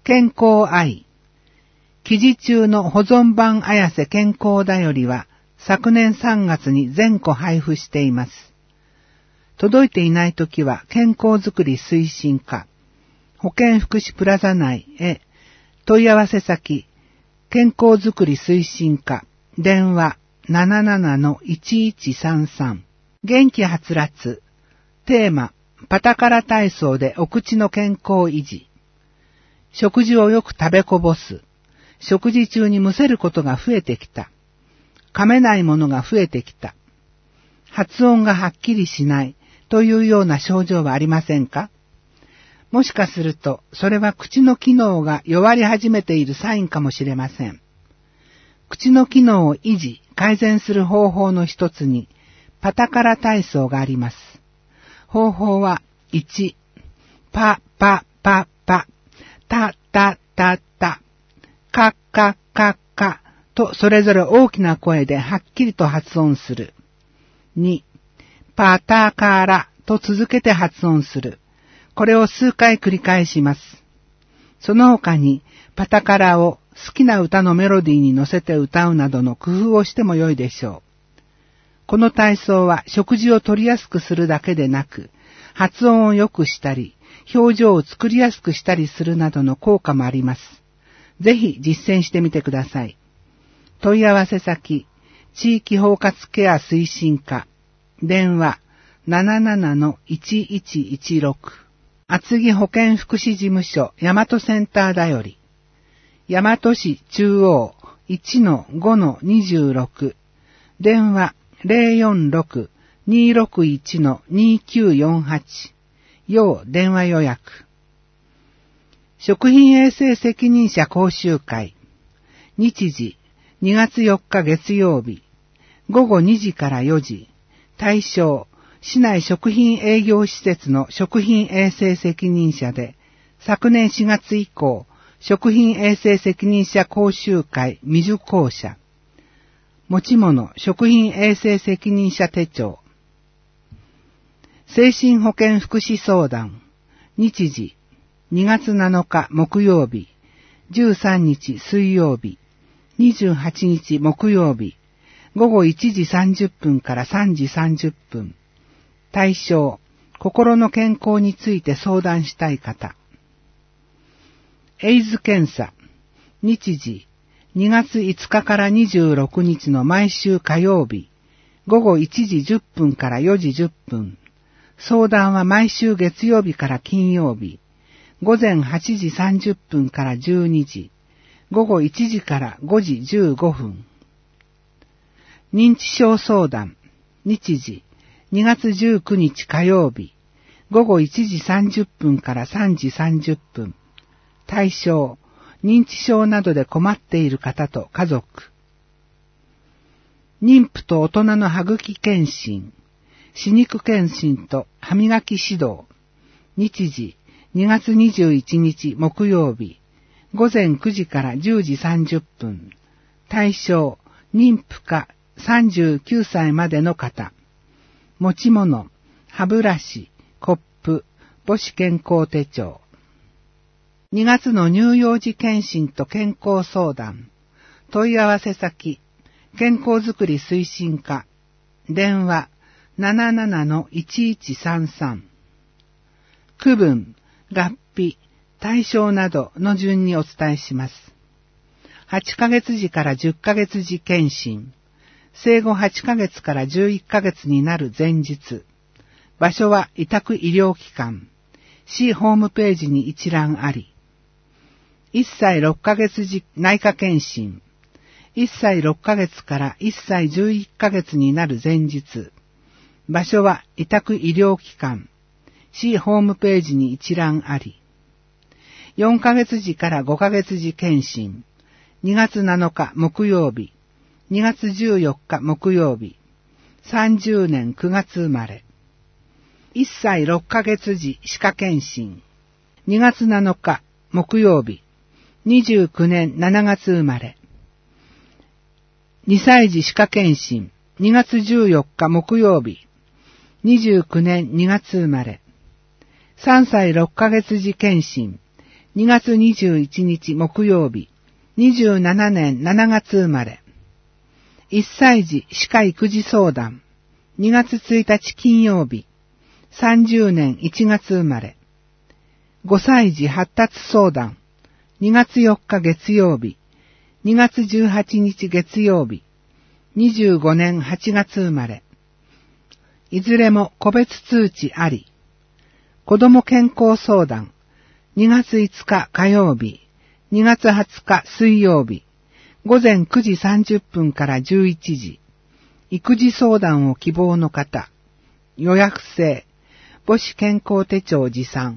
健康愛。記事中の保存版綾瀬健康だよりは昨年3月に全個配布しています。届いていないときは健康づくり推進課、保健福祉プラザ内へ問い合わせ先、健康づくり推進課、電話 77-1133。元気はつらつ。テーマ、パタカラ体操でお口の健康維持。食事をよく食べこぼす。食事中にむせることが増えてきた。噛めないものが増えてきた。発音がはっきりしないというような症状はありませんか？もしかすると、それは口の機能が弱り始めているサインかもしれません。口の機能を維持、改善する方法の一つに、パタカラ体操があります。方法は、1、パ、パ、パ、パ、タ、タ、タ、タ、カ、カ、カ、カとそれぞれ大きな声ではっきりと発音する。2、パタカラと続けて発音する。これを数回繰り返します。その他に、パタカラを好きな歌のメロディーに乗せて歌うなどの工夫をしても良いでしょう。この体操は食事を取りやすくするだけでなく、発音を良くしたり、表情を作りやすくしたりするなどの効果もあります。ぜひ実践してみてください。問い合わせ先、地域包括ケア推進課、電話 77-1116。厚木保健福祉事務所大和センターだより。大和市中央 1-5-26。電話 046-261-2948。要電話予約。食品衛生責任者講習会。日時2月4日月曜日。午後2時から4時。対象、市内食品営業施設の食品衛生責任者で、昨年4月以降、食品衛生責任者講習会未受講者。持ち物食品衛生責任者手帳。精神保健福祉相談。日時2月7日木曜日、13日水曜日、28日木曜日、午後1時30分から3時30分。対象、心の健康について相談したい方。エイズ検査。日時、2月5日から26日の毎週火曜日、午後1時10分から4時10分。相談は毎週月曜日から金曜日、午前8時30分から12時、午後1時から5時15分。認知症相談。日時、2月19日火曜日、午後1時30分から3時30分。対象、認知症などで困っている方と家族。妊婦と大人の歯茎検診、歯肉検診と歯磨き指導。日時、2月21日木曜日、午前9時から10時30分。対象、妊婦か39歳までの方。持ち物、歯ブラシ、コップ、母子健康手帳。2月の乳幼児検診と健康相談。問い合わせ先、健康づくり推進課。電話 77-1133。区分、合併、対象などの順にお伝えします。8ヶ月時から10ヶ月時検診。生後8ヶ月から11ヶ月になる前日。場所は委託医療機関。市ホームページに一覧あり。1歳6ヶ月時内科検診。1歳6ヶ月から1歳11ヶ月になる前日。場所は委託医療機関。市ホームページに一覧あり。4ヶ月時から5ヶ月時検診。2月7日木曜日。2月14日木曜日。30年9月生まれ。1歳6ヶ月時歯科検診。2月7日木曜日。29年7月生まれ。2歳児歯科検診。2月14日木曜日。29年2月生まれ。3歳6ヶ月時検診。 2月21日木曜日、27年7月生まれ。1歳児歯科育児相談、2月1日金曜日、30年1月生まれ。5歳児発達相談、2月4日月曜日、2月18日月曜日、25年8月生まれ。いずれも個別通知あり。子ども健康相談、2月5日火曜日、2月20日水曜日、午前9時30分から11時。育児相談を希望の方、予約制、母子健康手帳持参。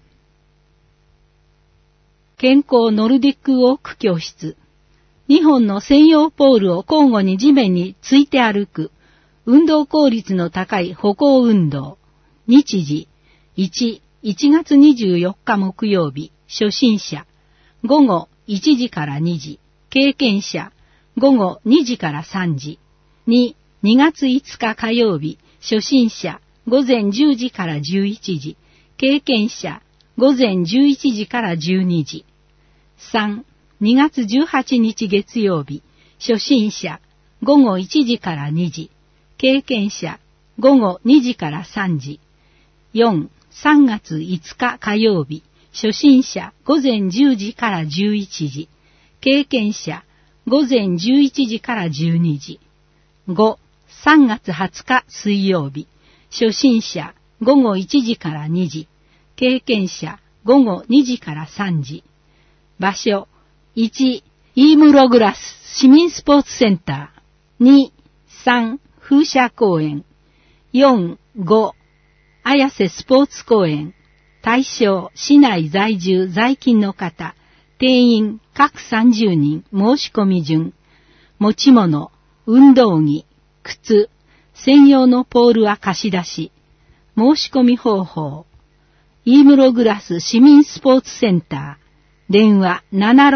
健康ノルディックウォーク教室。2本の専用ポールを交互に地面について歩く、運動効率の高い歩行運動。日時、1月24日木曜日、初心者。午後1時から2時、経験者。午後2時から3時。2月5日火曜日、初心者。午前10時から11時、経験者。午前11時から12時。2月18日月曜日、初心者。午後1時から2時、経験者。午後2時から3時。3月5日火曜日、初心者。午前10時から11時、経験者。午前11時から12時。3月20日水曜日、初心者。午後1時から2時、経験者。午後2時から3時。場所、1、イームログラス市民スポーツセンター。2、3、風車公園。4、5、綾瀬スポーツ公園。対象、市内在住在勤の方。定員、各30人、申し込み順。持ち物、運動着、靴、専用のポールは貸し出し。申し込み方法。イームログラス市民スポーツセンター。電話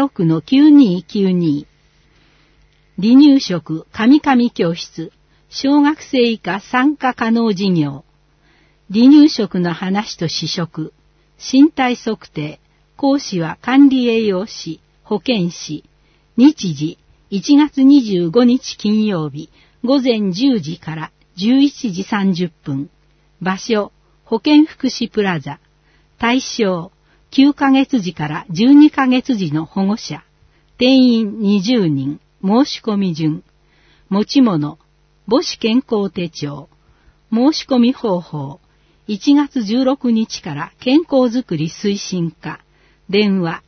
76-9292。離乳食神々教室。小学生以下参加可能事業。離乳食の話と試食。身体測定。講師は管理栄養士、保健師。日時、1月25日金曜日、午前10時から11時30分。場所、保健福祉プラザ。対象、9ヶ月時から12ヶ月時の保護者。定員20人。申し込み順。持ち物、母子健康手帳。申し込み方法。1月16日から健康づくり推進課。電話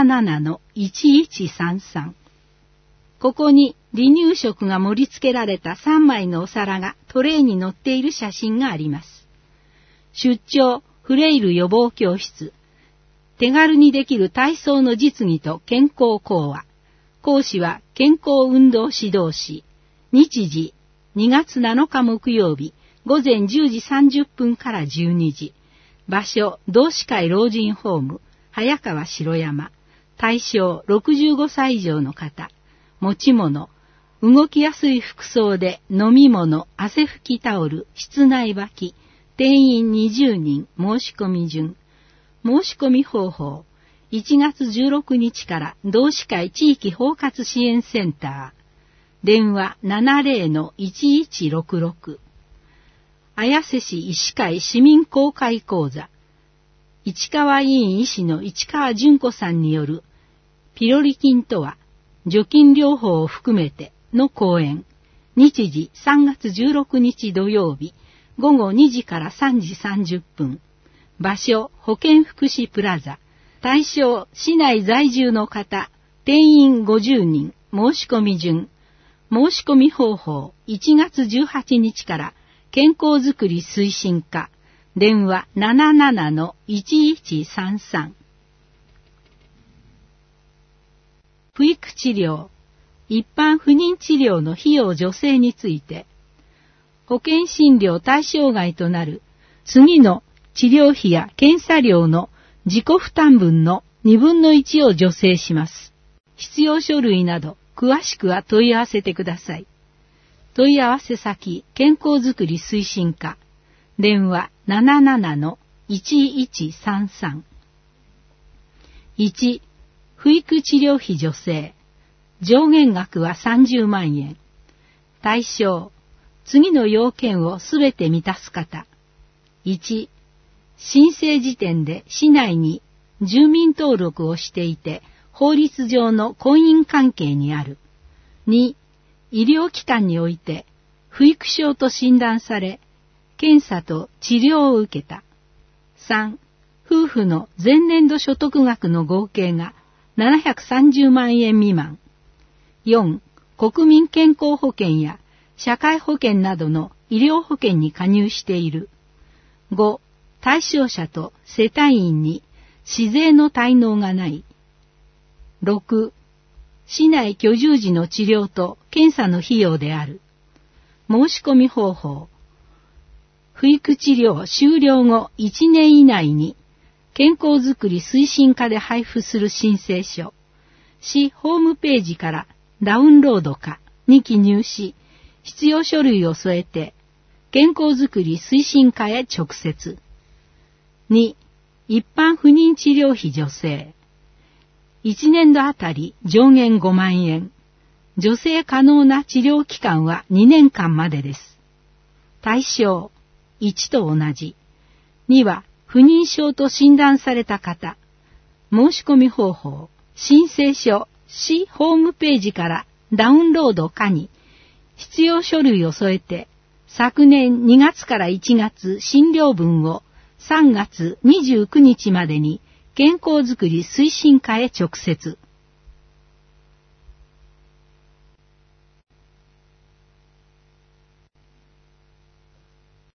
77-1133。ここに離乳食が盛り付けられた3枚のお皿がトレイに載っている写真があります。出張フレイル予防教室。手軽にできる体操の実技と健康講話。講師は健康運動指導士。日時、2月7日木曜日、午前10時30分から12時。場所、同志会老人ホーム、早川城山。対象、65歳以上の方。持ち物、動きやすい服装で飲み物、汗拭きタオル、室内履き。定員20人、申し込み順。申し込み方法。1月16日から同志会地域包括支援センター。電話 70-1166。綾瀬市医師会市民公開講座。市川医院医師の市川純子さんによるピロリ菌とは除菌療法を含めての講演。日時3月16日土曜日午後2時から3時30分。場所、保健福祉プラザ。対象、市内在住の方。定員50人。申し込み順。申し込み方法。1月18日から健康づくり推進課。電話 77-1133。不育治療。一般不妊治療の費用助成について。保険診療対象外となる次の治療費や検査料の自己負担分の2分の1を助成します。必要書類など詳しくは問い合わせてください。問い合わせ先、健康づくり推進課。電話 77-1133。 1、不育治療費助成。上限額は30万円。対象、次の要件をすべて満たす方。1、申請時点で市内に住民登録をしていて、法律上の婚姻関係にある。2、医療機関において、不育症と診断され、検査と治療を受けた。3、夫婦の前年度所得額の合計が730万円未満。4、国民健康保険や社会保険などの医療保険に加入している。5、対象者と世帯員に市税の滞納がない。6、市内居住時の治療と検査の費用である。申し込み方法。不育治療終了後1年以内に健康づくり推進課で配布する申請書。市ホームページからダウンロードかに記入し、必要書類を添えて健康づくり推進課へ直接。2、一般不妊治療費助成。1年度あたり上限5万円。助成可能な治療期間は2年間までです。対象、1と同じ。2は不妊症と診断された方。申し込み方法、申請書、市ホームページからダウンロードかに、必要書類を添えて、昨年2月から1月診療分を3月29日までに健康づくり推進課へ直接。